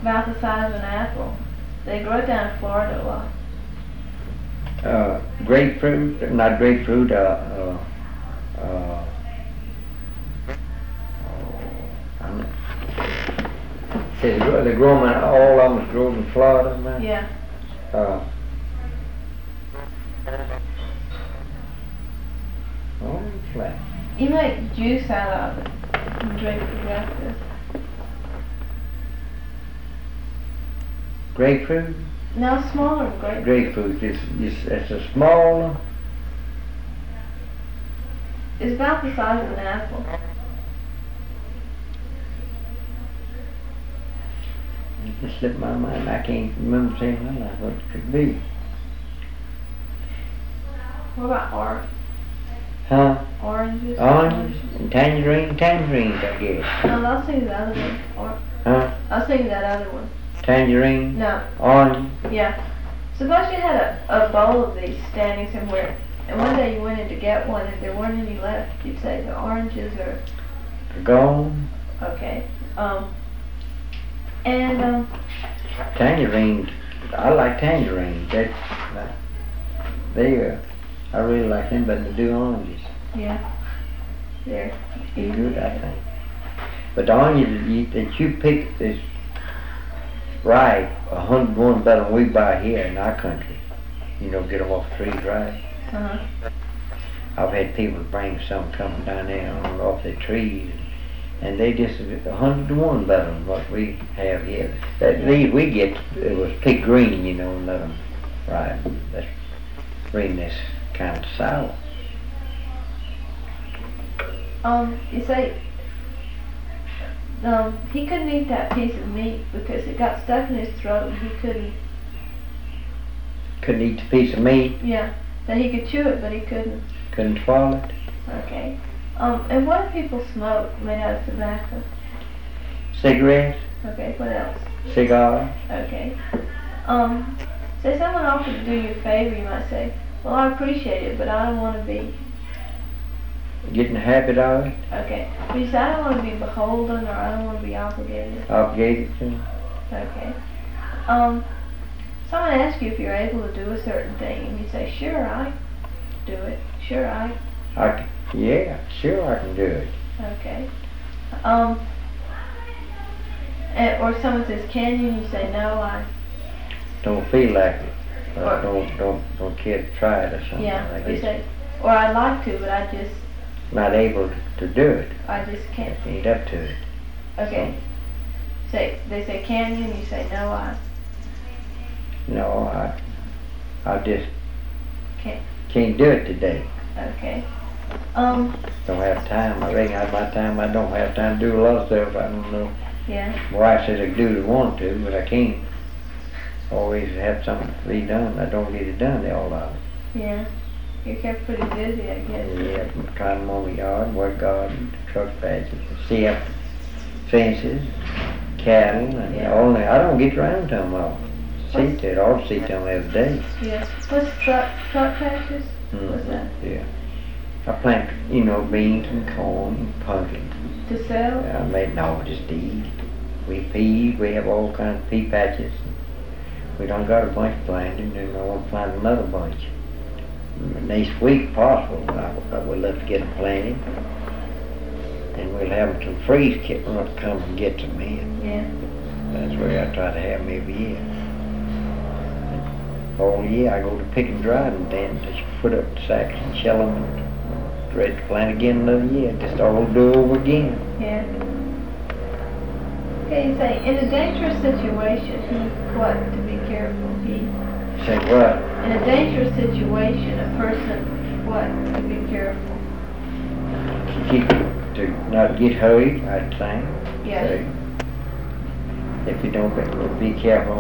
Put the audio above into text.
about the size of an apple. They grow down in Florida a lot. Grapefruit, not grapefruit, see, they grow them, all of them grow in Florida, man. Yeah. Orange flat. You make juice out of it and drink it like this. Grapefruit? No, smaller grapefruit. Grapefruit, it's a small one. It's about the size of an apple. It just slipped my mind. I can't remember saying what it could be. What about orange? Huh? Oranges? Oranges and tangerines, I guess. No, I'll see the other one. Huh? I'll see that other one. Tangerine? No. Orange? Yeah. Suppose you had a bowl of these standing somewhere, and one day you went in to get one, and there weren't any left. You'd say the oranges are gone. okay. Tangerines. I like tangerines. I really like them better than do oranges. Yeah. They're good, I think. But the oranges that you pick is ripe, 101 better than we buy here in our country. You know, get them off trees ripe. I've had people bring some coming down there off their trees, and they just 101 better than what we have here. These we get, it was picked green, you know, and let them ripe. That's green that's kind of sour. You say, he couldn't eat that piece of meat because it got stuck in his throat and he couldn't eat the piece of meat? Yeah, that he could chew it but he couldn't. Couldn't swallow it? Okay. And what do people smoke made out of tobacco? Cigarettes? Okay, what else? Cigars? Okay. Say someone offered to do you a favor, you might say, well, I appreciate it, but I don't want to be... Getting the habit of it? Okay. But you say, I don't want to be beholden, or I don't want to be obligated. Obligated to? Okay. Someone asks you if you're able to do a certain thing, and you say, sure, I do it. Sure, yeah, sure I can do it. Okay. Or someone says, can you? And you say, no, I don't feel like it. Don't care to try it or something. Yeah, or you say, or I'd like to, but I just... Not able to do it. I just can't. Ain't up to it. Okay. So they say, can you? And you say, no, I just can't do it today. Okay. Don't have time. I reckon out my time I don't have time to do a lot of stuff. I don't know. Yeah. My wife says I can do what I want to, but I can't. Always have something to be done. I don't get it done all the time. Yeah. You're kept pretty busy, I guess. Yeah, I'm trying to mow my yard, work garden, truck patches, see up fences, cattle, and all that. I don't get around to them all. See to it. I'll see to them every day. Yeah. What's truck patches? What's that? Yeah. I plant, beans and corn and pumpkins. To sell? Just to eat. We peas, we have all kinds of pea patches. We done got a bunch planted, and I want to plant another bunch. Next week, possible, I would love to get them planted. And we'll have them till freeze come and get them in. Yeah. That's where I try to have them every year. All year I go to pick and dry them, then just put up the sacks and shell them and ready to plant again another year. Just all do over again. Yeah. Okay, you say, in a dangerous situation, what to be careful? Say what? In a dangerous situation, a person, what to be careful? To not get hurried, I'd think. Yeah. If you don't be careful